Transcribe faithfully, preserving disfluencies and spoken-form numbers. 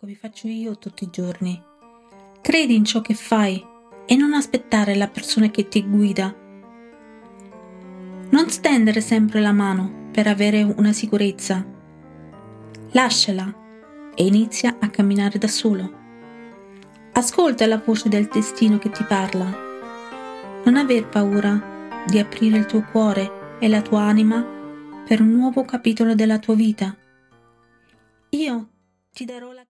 come faccio io tutti i giorni. Credi in ciò che fai e non aspettare la persona che ti guida. Non stendere sempre la mano per avere una sicurezza. Lasciala e inizia a camminare da solo. Ascolta la voce del destino che ti parla. Non aver paura di aprire il tuo cuore e la tua anima per un nuovo capitolo della tua vita. Io ti darò la